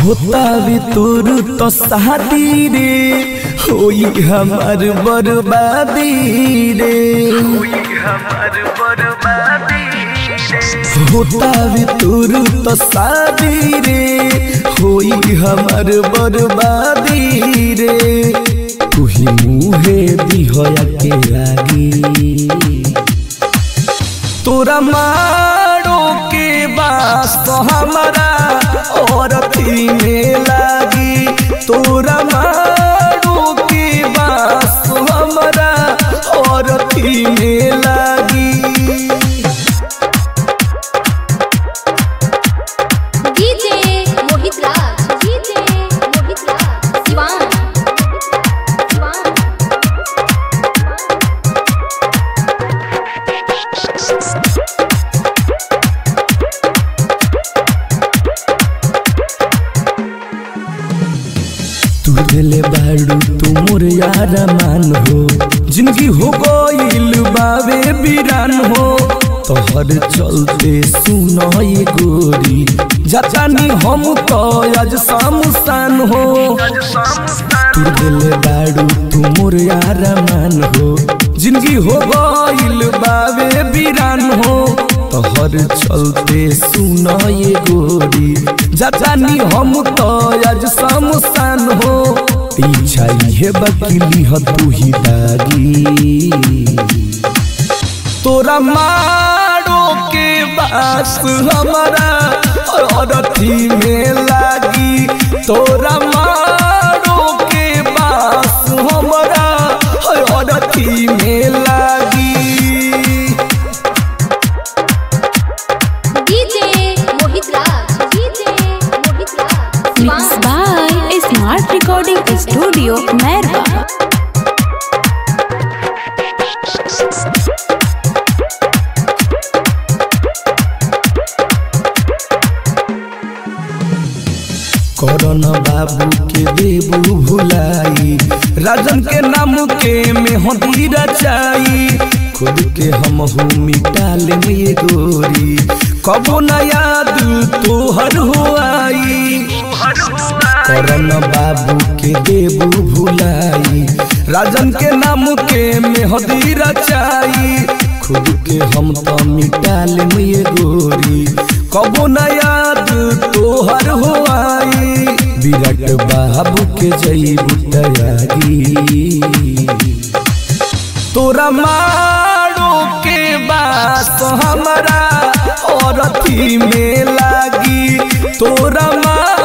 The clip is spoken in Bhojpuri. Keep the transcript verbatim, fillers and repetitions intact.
होता भी तोर तो शादी रे होई हमार बर्बादी रे होता भी तोर तो शादी रे होई हमार बर्बादी रे तुही मुहे दिहया के लागी तोरा मारो के बास तो हमारा और थी में लागी तोरा मारो के बास तो हमारा और थी में लागी। डीजे मोहित राज डीजे मोहित राज शिवान शिवान तू दिले बाड़ू तू मोर यार मान हो जिंदगी हो गइल बावे वीरान हो तोहर चलते सुनो ये गोरी जानी हम तो आज सामुसान हो तू दिले बाड़ू तू मोर यार मान हो जिंदगी हो गइल बावे वीरान हो तोहर चलते सुनो ये गोरी जानी हम तो आज सामुसान हो पीछा ये बकीली ह तू ही दागी तोरा मारो के बास हमारा और थी में लागी तोरा मारो के बास हमारा और थी में लागी। DJ Mohit Raj DJ Mohit Raj Mixed by Smart Recording Studio, Merwa. Corona बाबू के देबू भुलाई राजन के नाम के मेहंदी रचाई खुद के हम मिटा ले ये गोरी कबो न याद तोहर हो आई कोरोना बाबू के देबू भुलाई राजन के नाम के मेहंदी रचाई खुद के हम तो मिटा ले ये गोरी कबो न याद तोहर हो आई विराट बाबू के जईबू तयागी तोरा मारो के बास हमारा और थी में लागी तोरा